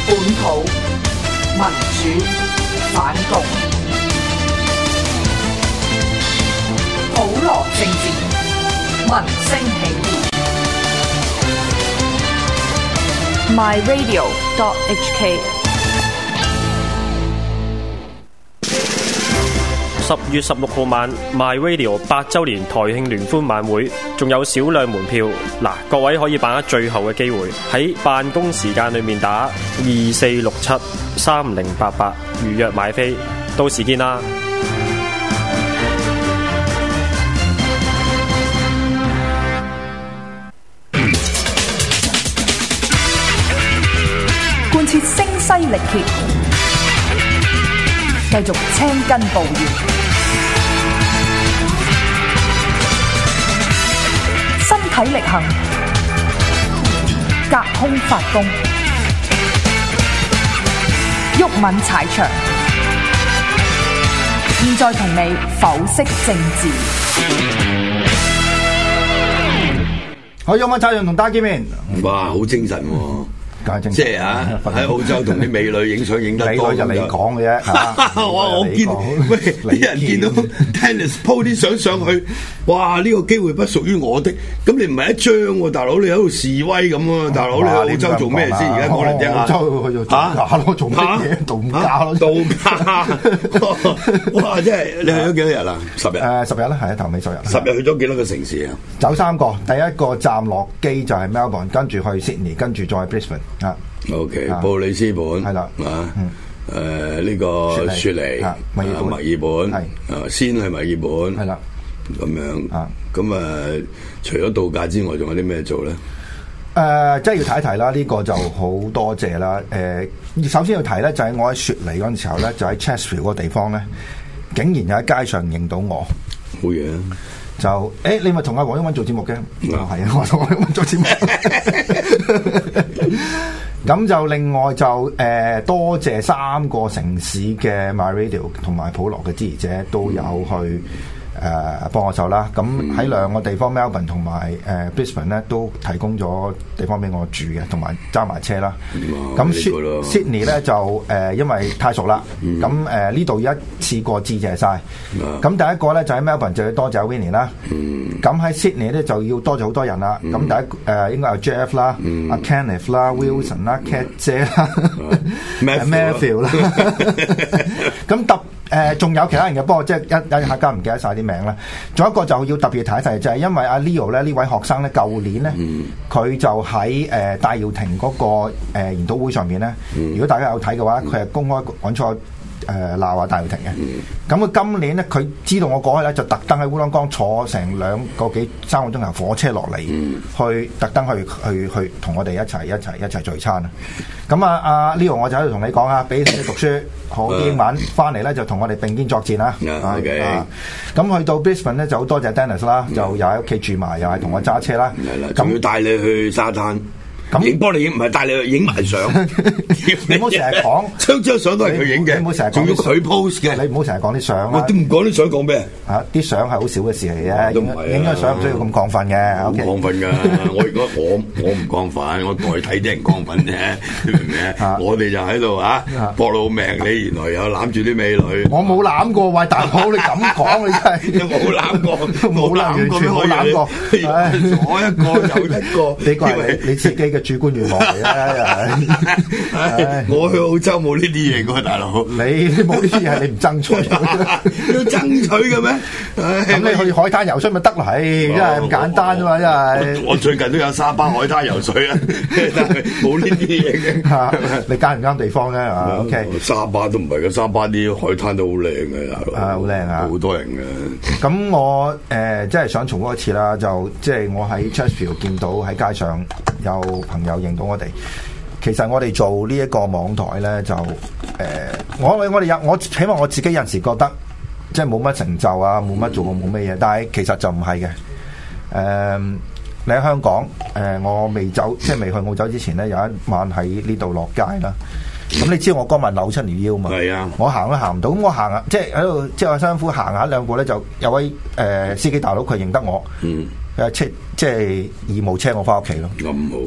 本土民主反共，普羅政治，民聲起義。 myradio.hk 10月16號晚 MyRadio 8週年台慶聯歡晚會，仲有少量門票。嗱，各位可以把握最後嘅機會，喺辦公時間裏面打24673088預約買飛，到時見啦！ 貫徹聲嘶力竭，繼續青筋暴現，身體力行，隔空發功，毓民踩場。現在同你剖析政治。 好，毓民踩場同大家見面。 哇，好精神喎！即係喺澳洲同啲美女影相影得多就你講嘅啫。 我見喂啲人見到 Tennis po 啲相上去，哇！呢個機會不屬於我的。咁你唔係一張喎，大佬你喺度示威咁啊！大佬你喺澳洲做咩先？而家講嚟聽下。 澳洲去做度假咯，做乜嘢？度假咯， 度假。哇！真係你去咗幾多日啊？10日。 10日啦，係啊，頭尾10日。 10日去咗幾多個城市啊？ 走3個，第一個站落機就係 Melbourne， 跟住去 Sydney， 跟住再 Brisbane。 OK， 布里斯本係啦， 呢個雪梨、墨爾本，先去墨爾本係啦，咁樣咁除咗度假之外，仲有啲咩做咧？ 即係要提一提啦，呢個就好多謝啦。首先要提咧，就係我喺雪梨嗰陣時候咧，就喺 Chatsfield 嗰個地方咧，竟然有喺街上認到我， 好嘢啊！ 就你咪同阿黃毓民做節目嘅，係啊，我同黃毓民做節目。咁就另外就多謝3個城市嘅 MyRadio 同埋普羅嘅支持者都有去幫我手啦。咁喺2個地方 Melbourne 同埋Brisbane 咧都提供咗地方俾我住嘅，同埋揸埋車啦。咁 Sydney 咧就因為太熟啦，咁呢度一次過致謝晒。咁第一個咧就喺 Melbourne 就要多謝 Winnie 啦。咁喺 Sydney 咧就要多謝好多人啦。咁第一應該係 Jeff 啦、阿 Kenneth 啦、Wilson 啦、Cat 姐啦、Matthew 啦。咁仲有其他人嘅，不過即係一下間唔記得晒啲名啦。仲有一個就要特別提一提，就係因為阿 Leo 咧呢位學生咧，舊年咧佢就喺戴耀廷嗰個研討會上面咧，如果大家有睇嘅話，佢係公開講錯鬧下戴耀廷嘅。咁佢今年咧，佢知道我過去咧，就特登喺烏蘭江坐成2個幾3個鐘頭火車落嚟，去特登去同我哋一齊聚餐啊！咁阿 Leo 我就喺度同你講啊，俾你讀書好啲英文，翻嚟咧就同我哋並肩作戰啦。咁去到 Brisbane 咧就好多謝 Dennis 啦，就又喺屋企住埋，又係同我揸車啦。 咁要帶你去沙灘。咁幫你影唔係帶你去影埋相， 你唔好成日講張相都係佢影嘅， 你唔好成日仲要佢 post 嘅， 你唔好成日講啲相我都唔講啲相講咩啲相係好少嘅事嚟嘅，影咗相唔需要咁亢奮嘅。 好亢奮㗎！我唔亢奮，我代替啲人亢奮啫，你明唔明啊？我哋就喺度搏老命，你原來有攬住啲美女， 我冇攬過，喂大佬你咁講你真係冇攬過， 冇攬，完全冇攬過， 我一個有一個， 呢個係你自己嘅主觀願望嚟啦。 我去澳洲冇呢啲嘢㗎，大佬。 你冇呢啲嘢係你唔爭取， 要爭取嘅咩？ 咁你去海灘游水咪得咯？係，真係咁簡單啫嘛，真係。 我最近都有沙巴海灘游水啊，但係冇呢啲嘢嘅。 你揀唔啱地方咧啊 ？OK， 沙巴都唔係嘅，沙巴啲海灘都好靚嘅，大佬。 好靚啊！ 好多人嘅。 咁我即係想重複一次啦，就即係我喺 Chatsfield 見到喺街上有朋友認到我哋。其實我哋做呢一個網台咧，就我起碼我自己有陣時覺得即係冇乜成就啊，冇乜做過冇咩嘢，但係其實就唔係嘅。你喺香港我未走，即係未去澳洲之前咧，有一晚喺呢度落街啦。咁你知道我嗰晚扭親條腰嘛？係啊，我行都行唔到。咁我行啊，即係喺度，即係我辛苦行下兩步咧，就有位司機大佬佢認得我，即係義務車我翻屋企咯。 咁好。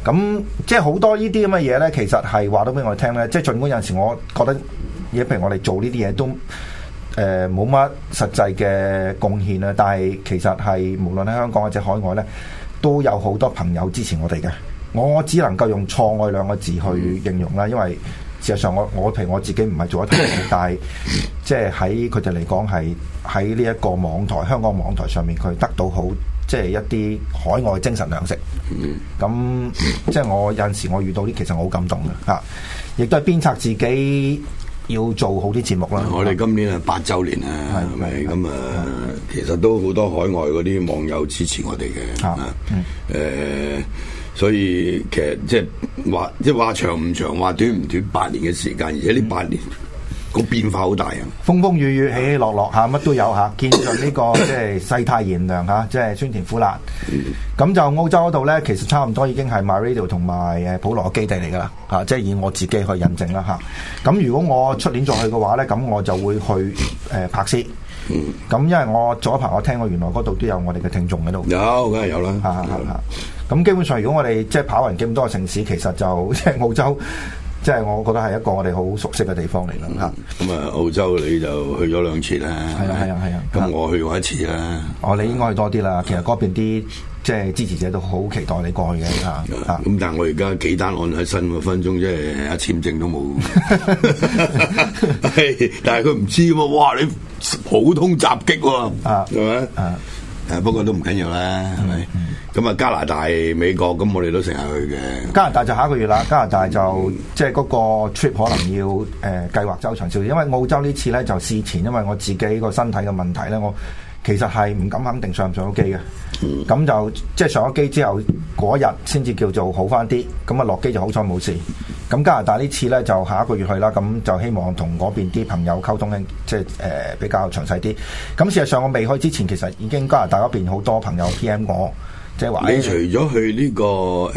咁即係好多呢啲咁嘅嘢咧，其實係話到俾我哋聽咧。即係儘管有陣時我覺得嘢，譬如我哋做呢啲嘢都冇乜實際嘅貢獻啦，但係其實係無論喺香港或者海外咧，都有好多朋友支持我哋嘅。我只能夠用錯愛兩個字去形容啦，因為事實上我譬如我自己唔係做一台，但係即係喺佢哋嚟講係喺呢一個網台香港網台上面，佢得到好即係一啲海外精神糧食。咁即係我有陣時我遇到啲，其實我好感動嘅嚇，亦都係鞭策自己要做好啲節目啦。 我哋今年係8週年啊，係咪咁啊？其實都好多海外嗰啲網友支持我哋嘅所以其實即係話長唔長，話短唔短，8年嘅時間，而且呢8年個變化好大啊！ 風風雨雨，起起落落嚇，乜都有嚇。見盡呢個即係世態炎涼嚇，即係酸甜苦辣。咁就澳洲嗰度咧，其實差唔多已經係 MyRadio 同埋普羅嘅基地嚟㗎啦嚇，即係以我自己去印證啦嚇。咁如果我出年再去嘅話咧，咁我就會去柏斯。咁因為我早一排我聽過原來嗰度都有我哋嘅聽眾喺度。 有，梗係有啦。 咁基本上，如果我哋即係跑勻咁多個城市，其實就即係澳洲。即係我覺得係一個我哋好熟悉嘅地方嚟啦嚇。咁澳洲你就去咗2次啦。 係啊。 咁我去過1次啦。 你應該去多啲啦。其實嗰邊啲即係支持者都好期待你過去嘅嚇。 咁但係我而家幾單案喺身，1分鐘即係簽證都冇。但係佢唔知喎，哇！你普通襲擊喎，係咪？不過都唔緊要啦，係咪？咁加拿大、美國咁我哋都成日去嘅。 加拿大就下一個月啦，加拿大就即係嗰個 trip 可能要計劃周長少少，因為澳洲呢次咧就事前，因為我自己個身體嘅問題咧，我其實係唔敢肯定上唔上到機嘅。咁就即係上咗機之後嗰日先至叫做好翻啲，咁啊落機就好彩冇事。咁加拿大呢次咧就下一個月去啦，咁就希望同嗰邊啲朋友溝通咧，即係比較詳細啲。咁事實上我未去之前，其實已經加拿大嗰邊好多朋友 PM 我。即係話你除咗去呢個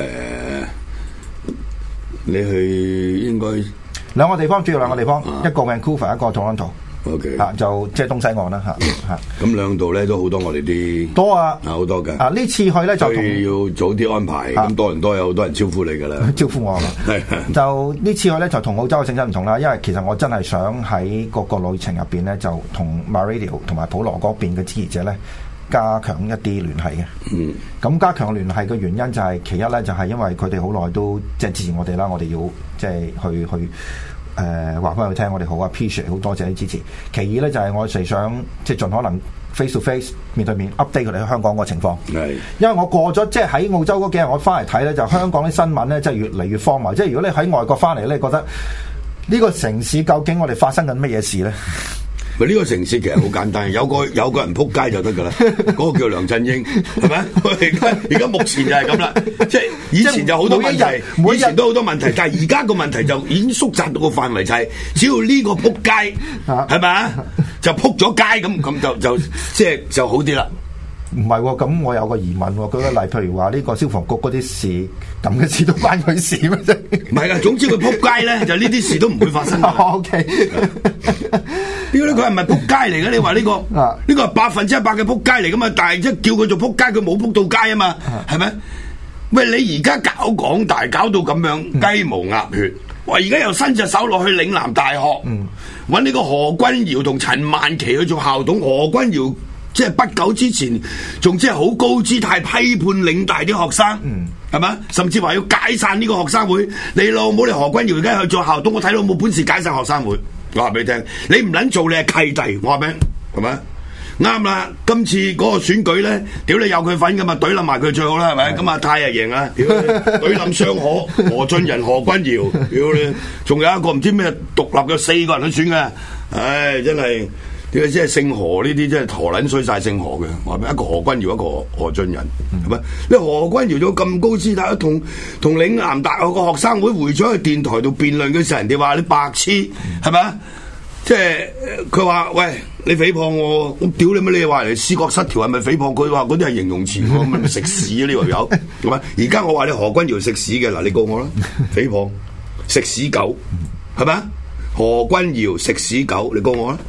你去應該兩個地方，主要兩個地方，一個 Vancouver，一個 Toronto。 OK， 就即係東西岸啦嚇。 咁兩度咧都好多我哋啲多啊， 好多嘅。 呢次去咧就要早啲安排。咁多倫多有好多人招呼你㗎啦， 招呼我啊嘛。就呢次去咧就同澳洲嘅性質唔同啦，因為其實我真係想喺嗰個旅程入邊咧，就同 MyRadio 同埋普羅嗰邊嘅支持者咧，加強一啲聯繫嘅。咁加強聯繫嘅原因就係其一咧，就係因為佢哋好耐都即係支持我哋啦，我哋要即係去話翻佢聽，我哋好 appreciate， 好多謝啲支持。其二咧就係我哋想即係盡可能 face to face 面對面 update 佢哋喺香港個情況。因為我過咗即係喺澳洲嗰幾日，我翻嚟睇咧，就香港啲新聞咧，即係越嚟越荒謬。即係如果你喺外國翻嚟咧，你覺得呢個城市究竟我哋發生緊乜嘢事咧？ 呢個城市其實好簡單，有個人撲街就得噶啦，嗰個叫梁振英，係咪？而家目前就係咁啦，即係以前就好多問題，以前都好多問題，但係而家個問題就已經縮窄到個範圍，就係只要呢個撲街係咪啊，就撲咗街咁就即係就好啲啦。 唔係喎，咁我有個疑問喎。舉個例，譬如話呢個消防局嗰啲事，咁嘅事都關佢事咩啫？ 唔係啊，總之佢撲街咧，就呢啲事都唔會發生。 O K， 屌你，佢係咪撲街嚟嘅？你話呢個係100%嘅撲街嚟噶嘛？但係即係叫佢做撲街，佢冇撲到街啊嘛？係咪？喂，你而家搞港大搞到咁樣雞毛鴨血，哇！而家又伸隻手落去嶺南大學，揾呢個何君堯同陳曼琪去做校董。何君堯即係不久之前，仲即係好高姿態批判嶺大啲學生，係嘛？甚至話要解散呢個學生會。你老母，你何君堯而家去做校董，我睇到冇本事解散學生會。我話俾你聽，你唔撚做，你係契弟。我話俾你，係咪？啱啦，今次嗰個選舉咧，屌你有佢份噶嘛，懟冧埋佢最好啦，係咪？咁阿泰又贏啦，屌你，懟冧雙可、何俊仁、何君堯，屌你，仲有一個唔知咩獨立嘅4個人去選嘅，唉，真係。點解即係姓何呢啲，真係陀撚衰晒姓何嘅？話咩一個何君堯，一個何俊仁，係咪？你何君堯咗咁高姿態，同嶺南大學個學生會會長去電台度辯論嘅時候，人哋話你白痴，係咪？即係佢話喂，你誹謗我，咁屌你乜？你話人哋思覺失調係咪誹謗？佢話嗰啲係形容詞，咪食屎啊！呢條友，係咪？而家我話你何君堯食屎嘅，嗱你告我啦，誹謗食屎狗，係咪？何君堯食屎狗，你告我啦。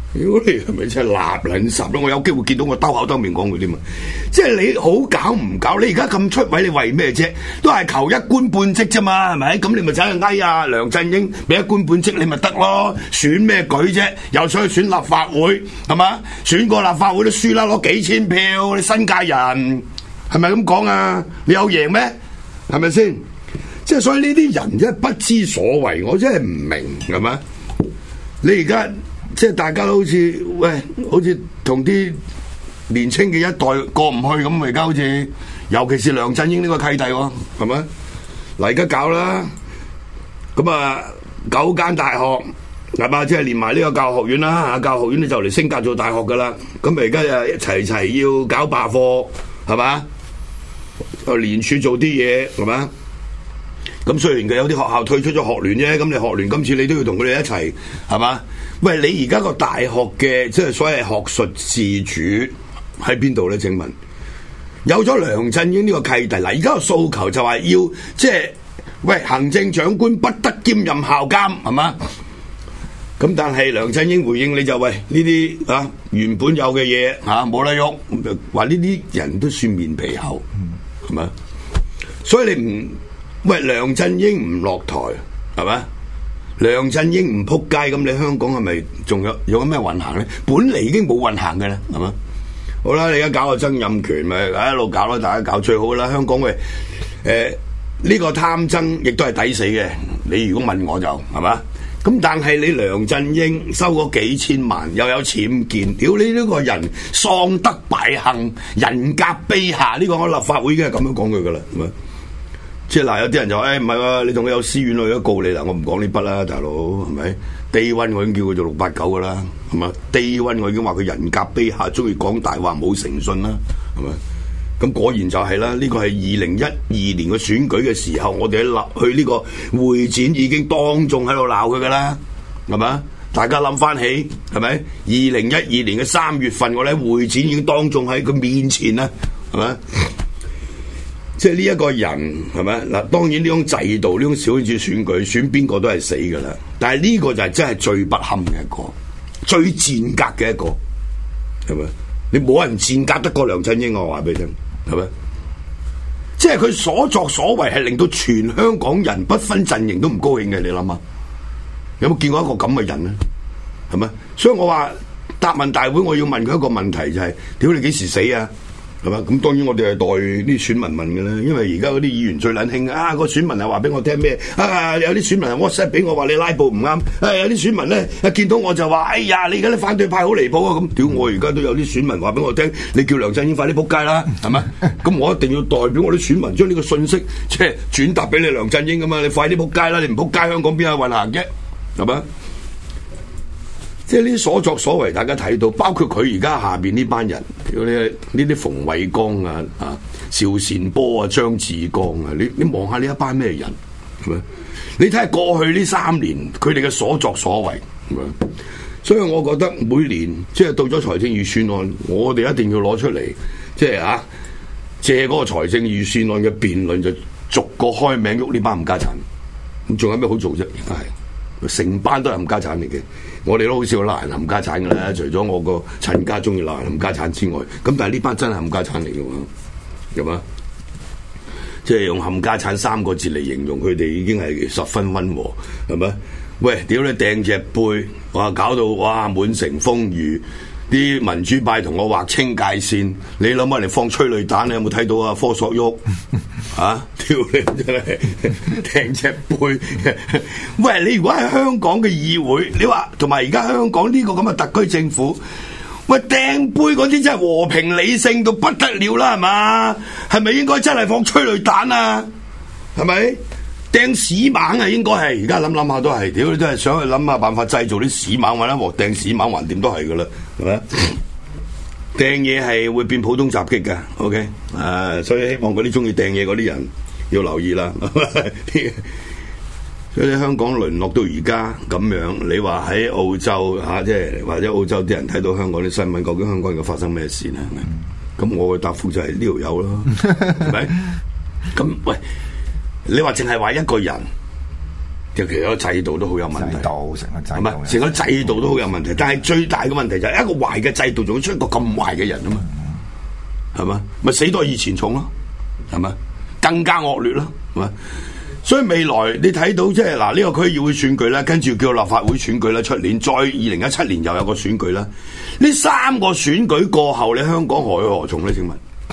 如果你係咪真係立撚十咯？我有機會見到我兜口兜面講佢添嘛？即係你好搞唔搞？你而家咁出位，你為咩啫？都係求一官半職啫嘛，係咪？咁你咪走去嗌啊梁振英俾一官半職你咪得咯？選咩舉啫？又想去選立法會係嘛？選個立法會都輸啦，攞幾千票，你新界人係咪咁講啊？你有贏咩？係咪先？即係所以呢啲人真係不知所謂，我真係唔明係嘛？你而家。即係大家都好似好似同啲年青嘅一代過唔去咁，而家好似，尤其是梁振英呢個契弟喎，係咪？嗱，而家搞啦，咁啊9間大學係嘛，即係連埋呢個教育學院啦嚇，教育學院咧就嚟升格做大學噶啦，咁而家就一齊要搞罷課係嘛？連署做啲嘢係嘛？咁雖然佢有啲學校退出咗學聯啫，咁你學聯今次你都要同佢哋一齊係嘛？喂，你而家個大學嘅即係所謂學術自主喺邊度咧？請問有咗梁振英呢個契弟，嗱，而家個訴求就話要即係喂行政長官不得兼任校監係嘛？咁但係梁振英回應你就喂呢啲啊原本有嘅嘢嚇冇得喐，話呢啲人都算面皮厚係咪？所以你唔喂梁振英唔落台係咪？梁振英唔撲街，咁你香港係咪仲有咩運行咧？本嚟已經冇運行嘅啦，係嘛？好啦，你而家搞個曾蔭權咪一路搞啦，大家搞最好啦。香港喂呢個貪曾亦都係抵死嘅。你如果問我就係嘛？咁但係你梁振英收嗰幾千萬，又有僭建，屌你呢個人喪德敗行，人格卑下，呢個我立法會已經係咁樣講佢噶啦，係咪？即係嗱，有啲人就話唔係喎，你仲有私怨，我而家告你啦，我唔講呢筆啦，大佬係咪？Day One我已經叫佢做689噶啦，係咪？Day One我已經話佢人格卑下，中意講大話，冇誠信啦，係咪？咁果然就係啦，呢個係2012年嘅選舉嘅時候，我哋去呢個會展已經當眾喺度鬧佢噶啦，係咪？大家諗翻起係咪？2012年嘅3月份，我哋喺會展已經當眾喺佢面前啦，係咪？即係呢一個人係咪嗱？當然呢種制度，呢種小圈子選舉，選邊個都係死㗎啦。但係呢個就係真係最不堪嘅一個，最賤格嘅一個，係咪？你冇人賤格得過梁振英，我話俾你聽，係咪？即係佢所作所為係令到全香港人不分陣營都唔高興嘅，你諗下，有冇見過一個咁嘅人咧？係咪？所以我話答問大會，我要問佢一個問題就係：屌你幾時死啊？係嘛？咁當然我哋係代啲選民問嘅啦，因為而家嗰啲議員最撚興啊！個選民係話俾我聽咩啊？有啲選民係 WhatsApp 俾我話你拉布唔啱，有啲選民咧見到我就話：哎呀，你而家啲反對派好離譜啊！咁屌我而家都有啲選民話俾我聽，你叫梁振英快啲仆街啦，係咪？咁我一定要代表我啲選民將呢個信息即係轉達俾你梁振英㗎嘛！你快啲仆街啦！你唔仆街，香港邊有運行啫？係咪？即係呢啲所作所為，大家睇到，包括佢而家下邊呢班人，呢啲馮煒光啊、邵善波啊、張志剛啊，你望下呢一班咩人，係咪？你睇下過去呢3年佢哋嘅所作所為，係咪？所以我覺得每年即係到咗財政預算案，我哋一定要攞出嚟，即係借嗰個財政預算案嘅辯論，就逐個開名喐呢班冚家產。咁仲有咩好做啫？而家係成班都係冚家產嚟嘅。我哋都好少鬧人冚家產噶啦，除咗我個親家中意鬧人冚家產之外，咁但係呢班真係冚家產嚟嘅喎，係嘛？即係用冚家產3個字嚟形容佢哋，已經係十分溫和，係咪？喂，屌你掟隻杯，哇搞到哇滿城風雨，啲民主派同我劃清界線，你諗下嚟放催淚彈，你有冇睇到啊？科索沃啊，屌你真係掟隻杯！喂，你如果喺香港嘅議會，你話同埋而家香港呢個咁嘅特區政府，喂掟杯嗰啲真係和平理性到不得了啦，係嘛？係咪應該真係放催淚彈啊？係咪？掟屎猛啊，應該係而家諗下都係，屌你真係想去諗下辦法製造啲屎猛，或者鑊掟屎猛橫掂都係噶啦，係咪？掟嘢係會變普通襲擊㗎 ，OK， 所以希望嗰啲中意掟嘢嗰啲人要留意啦。所以香港淪落到而家咁樣，你話喺澳洲即係或者澳洲啲人睇到香港啲新聞，究竟香港而家發生咩事呢？咁我嘅答覆就係呢條友咯，係咪？咁喂。你話淨係話一個人， 其實個制度都好有問題， 成個制度係咪？成個制度都好有問題，但係最大嘅問題就係一個壞嘅制度，仲會出一個咁壞嘅人啊嘛，係嘛？咪死多以前重咯，係咪？更加惡劣咯，係咪？所以未來你睇到即係嗱呢個區議會選舉咧，跟住叫立法會選舉咧，出年再2017年又有個選舉啦。呢3個選舉過後，你香港何去何從咧？請問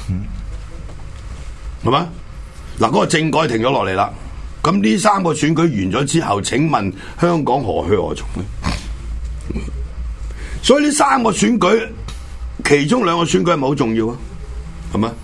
係嘛？嗱，嗰個政改停咗落嚟啦。咁呢3個選舉完咗之後，請問香港何去何從咧？所以呢3個選舉，其中2個選舉係咪好重要啊？係嘛？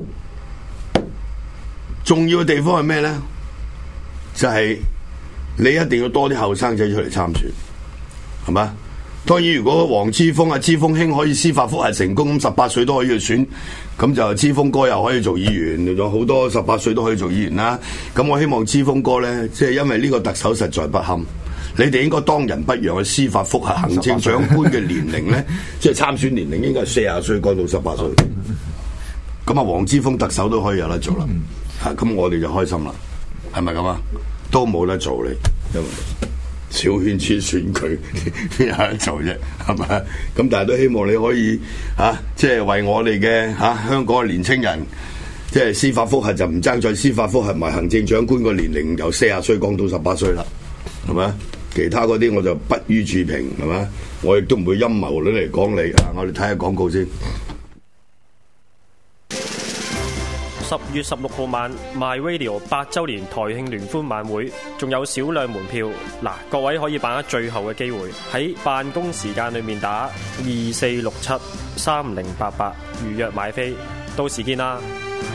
重要嘅地方係咩咧？就係你一定要多啲後生仔出嚟參選，係嘛？當然，如果黃之鋒之鋒兄可以司法覆核成功，咁18歲都可以去選，咁就之鋒哥又可以做議員，仲有好多18歲都可以做議員啦。咁我希望之鋒哥咧，即係因為呢個特首實在不堪，你哋應該當仁不讓去司法覆核行政長官嘅年齡咧，即係參選年齡應該係40歲降到18歲。咁啊，黃之鋒特首都可以有得做啦，咁我哋就開心啦。係咪咁啊？都冇得做你，因為小圈子選舉邊有得做啫？係咪？咁但係都希望你可以即係為我哋嘅香港嘅年青人，即係司法覆核就唔爭在司法覆核埋行政長官個年齡由40歲降到18歲啦，係咪？其他嗰啲我就不予置評，係咪？我亦都唔會陰謀論嚟講你。我哋睇下廣告先。 10月16號晚 MyRadio 8週年台慶聯歡晚會，仲有少量門票。嗱，各位可以把握最後嘅機會，喺辦公時間裏面打24673088預約買飛，到時見啦。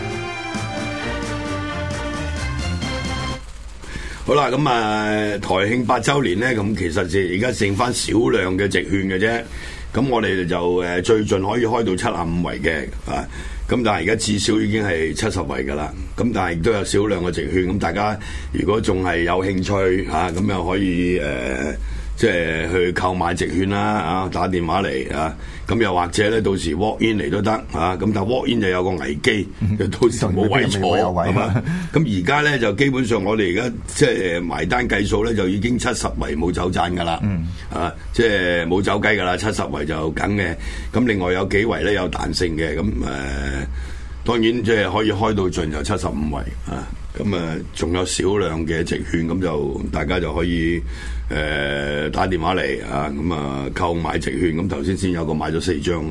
好啦，咁台慶8週年咧，咁其實就而家剩翻少量嘅直券嘅啫。咁我哋就最盡可以開到75圍嘅咁但係而家至少已經係70圍㗎啦，咁但係亦都有少量嘅直券，咁大家如果仲係有興趣咁又可以即係去購買直券啦，打電話嚟咁又或者咧到時 walk in 嚟都得咁但係 walk in 就有個危機，就到時冇位坐係嘛？咁而家咧就基本上我哋而家即係埋單計數咧就已經70圍冇走盞㗎啦，即係冇走雞㗎啦，70圍就梗嘅。咁另外有幾圍咧有彈性嘅，咁當然即係可以開到盡就75圍咁仲有少量嘅直券，咁就大家就可以打電話嚟咁購買直券。咁頭先有個買咗4張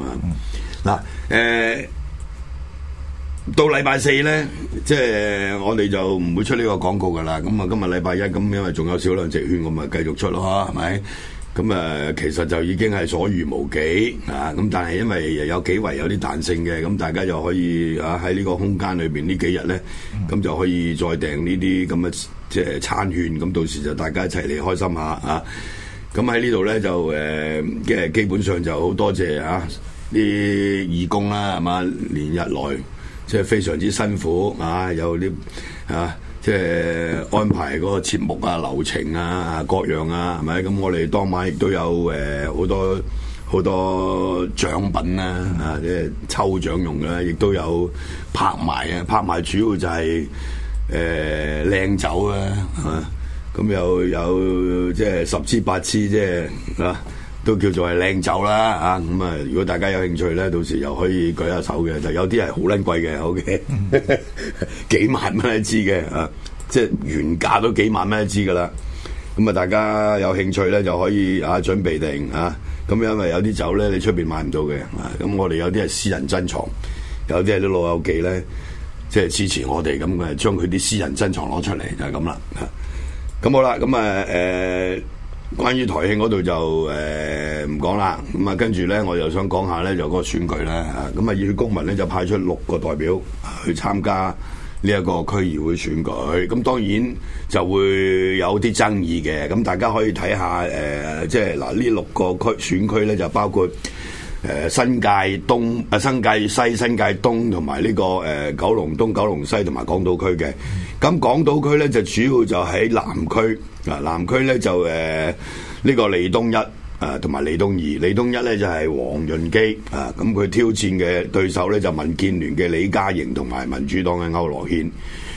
到禮拜4咧，即係我哋就唔會出呢個廣告噶啦。咁今日禮拜1，咁因為仲有少量直券，咁咪繼續出咯，係咪？咁其實就已經係所餘無幾咁但係因為有幾圍有啲彈性嘅，咁大家就可以喺呢個空間裏邊呢幾日咧，咁就可以再訂呢啲咁嘅即係餐券，咁到時就大家一齊嚟開心下咁喺呢度咧就基本上就好多謝啲義工啦，係嘛？連日來即係非常之辛苦有啲即係安排嗰個節目流程各樣係咪？咁我哋當晚亦都有好多獎品啦即係抽獎用嘅，亦都有拍賣拍賣主要就係靚酒咁有即係10支8支即係都叫做係靚酒啦咁如果大家有興趣咧，到時又可以舉下手嘅，就有啲係好撚貴嘅，OK 幾萬蚊一支嘅即係原價都幾萬蚊一支噶啦。咁大家有興趣咧就可以準備定咁因為有啲酒咧你出邊買唔到嘅咁我哋有啲係私人珍藏，有啲係啲老友記咧即係支持我哋咁將佢啲私人珍藏攞出嚟就係咁啦咁好啦，咁關於台慶嗰度就唔講啦，咁跟住咧我又想講下咧就嗰個選舉啦咁熱血公民咧就派出6個代表去參加呢一個區議會選舉，咁當然就會有啲爭議嘅，咁大家可以睇下即係嗱呢6個選區咧就包括新界東、新界西、新界東同埋呢個九龍東、九龍西同埋港島區嘅。咁港島區咧就主要就喺南區，南區咧就呢個利東一同埋利東二。利東一咧就係黃潤基咁佢挑戰嘅對手咧就民建聯嘅李嘉瑩同埋民主黨嘅區諾軒。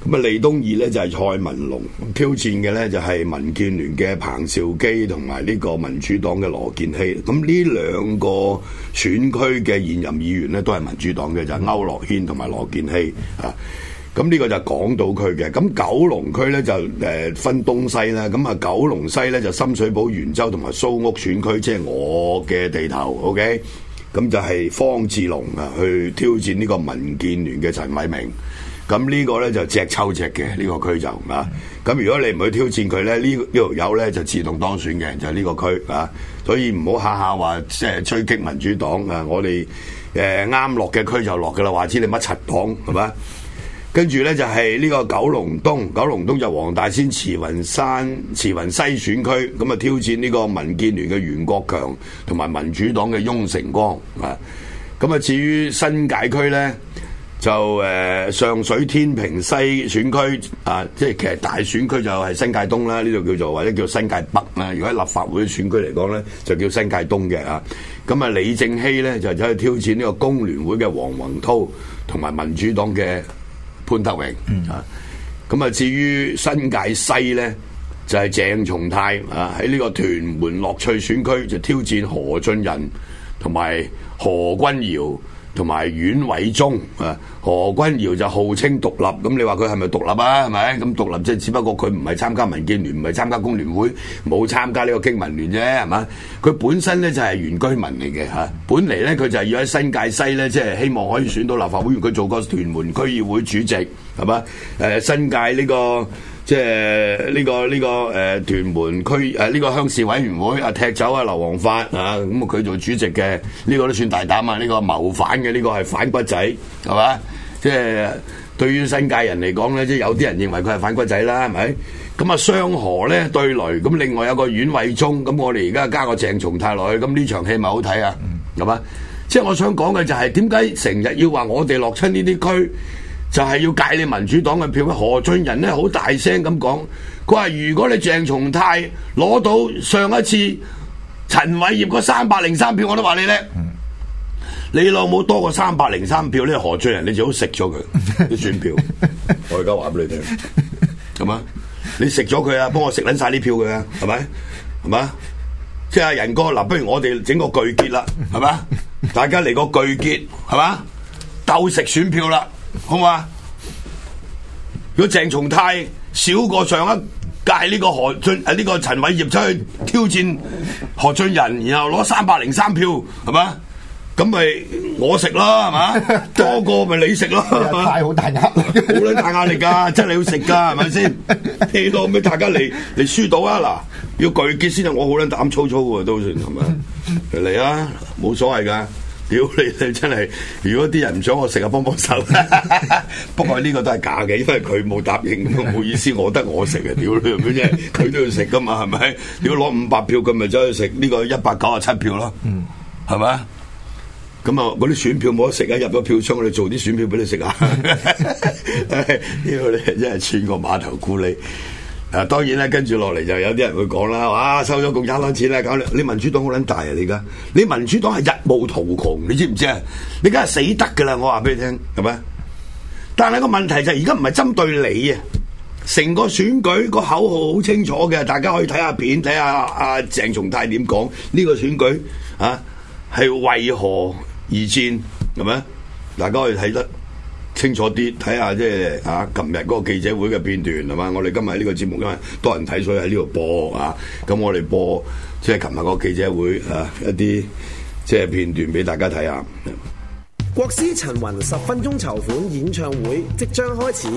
咁啊，利東爾咧就係蔡文龍，挑戰嘅咧就係民建聯嘅彭兆基同埋呢個民主黨嘅羅健熙。咁呢兩個選區嘅現任議員咧都係民主黨嘅，就係區諾軒同埋羅健熙啊。咁呢個就係港島區嘅。咁九龍區咧就分東西啦。咁啊，九龍西咧就深水埗、元州同埋蘇屋選區，即係我嘅地頭。OK，咁就係方志龍啊去挑戰呢個民建聯嘅陳偉明。咁呢個咧就隻抽隻嘅呢個區就啊，咁如果你唔去挑戰佢咧，呢條友咧就自動當選嘅，就係呢個區啊，所以唔好下下話即係追擊民主黨啊，我哋啱落嘅區就落噶啦，話知你乜柒黨係嘛？跟住咧就係呢個九龍東，九龍東就黃大仙慈雲西選區，咁啊挑戰呢個民建聯嘅袁國強同埋民主黨嘅翁成光啊，咁啊至於新界區咧。就上水天平西選區啊，即係其實大選區就係新界東啦，呢度叫做或者叫新界北啦。如果喺立法會選區嚟講咧，就叫新界東嘅啊。咁啊，李正熙咧就走去挑戰呢個工聯會嘅黃宏濤同埋民主黨嘅潘德榮啊。咁啊，至於新界西咧，就係鄭松泰啊，喺呢個屯門樂趣選區就挑戰何俊仁同埋何君堯。同埋阮偉忠啊，何君堯就號稱獨立，咁你話佢係咪獨立啊？係咪？咁獨立即係只不過佢唔係參加民建聯，唔係參加工聯會，冇參加呢個經民聯啫，係嘛？佢本身咧就係原居民嚟嘅嚇，本嚟咧佢就係要喺新界西咧，即係希望可以選到立法會議員，佢做過屯門區議會主席，係嘛？新界呢個。即係呢個屯門區呢個鄉事委員會踢走啊劉皇發啊，咁佢做主席嘅，呢個都算大膽啊！呢個謀反嘅，呢個係反骨仔係嘛？即係對於新界人嚟講咧，即係有啲人認為佢係反骨仔啦，係咪？咁啊雙河咧對雷，咁另外有個阮偉忠，咁我哋而家加個鄭松泰落去，咁呢場戲咪好睇啊？係嘛？即係我想講嘅就係點解成日要話我哋落親呢啲區？就係要戒你民主黨嘅票。何俊仁咧好大聲咁講，佢話如果你鄭松泰攞到上一次陳偉業嗰303票，我都話你叻。你老母多過303票咧，何俊仁你就好食咗佢啲選票。我而家話俾你聽，係嘛？你食咗佢啊，幫我食撚晒啲票佢啊，係咪？係嘛？即係阿仁哥嗱，不如我哋整個巨結啦，係嘛？大家嚟個巨結，係嘛？鬥食選票啦。好嘛？如果鄭松泰少過上一屆呢個呢個陳偉業走去挑戰何俊仁，然後攞303票，係嘛？咁咪我食啦，係嘛？多過咪你食咯， 太好大壓力， 好撚大壓力㗎，真係要食㗎，係咪先？你攞咩大家嚟輸到啊？嗱，要巨結先啊！我好撚膽粗粗喎，都算係咪？嚟啊，冇所謂㗎。屌你真係！如果啲人唔想我食啊，幫手。不過呢個都係假嘅，因為佢冇答應，冇意思。我得我食啊！屌你，咁啫，佢都要食噶嘛，係咪？如果攞500票，佢咪走去食呢個197票咯，係咪？咁啊，嗰啲選票冇得食啊！入咗票箱，我哋做啲選票俾你食啊！呢個你真係串個碼頭咕喱。當然咧，跟住落嚟就有啲人會講啦，哇！收咗共產黨錢啦，搞你民主黨好撚大啊！你而家你民主黨係日暮途窮，你知唔知啊？你梗係死得噶啦！我話俾你聽，係咪？但係個問題就係而家唔係針對你啊，成個選舉個口號好清楚嘅，大家可以睇下片，睇下阿鄭松泰點講呢個選舉啊，係為何而戰，係咪？大家可以睇得清楚啲，睇下即係琴日嗰個記者會嘅片段係嘛？我哋今日呢個節目因為多人睇，所以喺呢度播啊。咁我哋播即係琴日個記者會一啲即係片段俾大家睇下。 國師陳雲10分鐘籌款演唱會即將開始，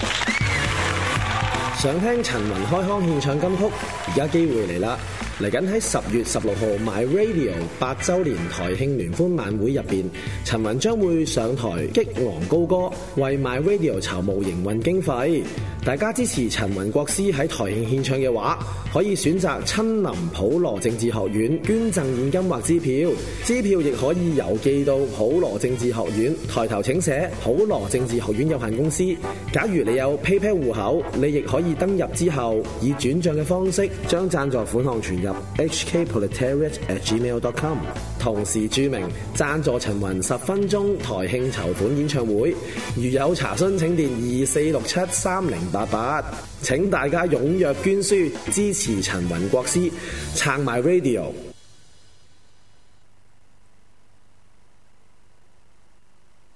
想聽陳雲開腔獻唱金曲，而家機會嚟啦！嚟緊喺10月16號 My Radio 8週年台慶聯歡晚會入邊，陳雲將會上台激昂高歌，為 My Radio 籌募營運經費。大家支持陳雲國師喺台慶獻唱嘅話，可以選擇親臨普羅政治學院捐贈現金或支票，支票亦可以郵寄到普羅政治學院，抬頭請寫普羅政治學院有限公司。假如你有 PayPal 戶口，你亦可以登入之後以轉賬嘅方式將贊助款項存入hkproletariat@gmail.com， 同時注明贊助陳雲10分鐘台慶籌款演唱會。如有查詢請電24673088。請大家踴躍捐書支持陳雲國師，撐埋 Radio。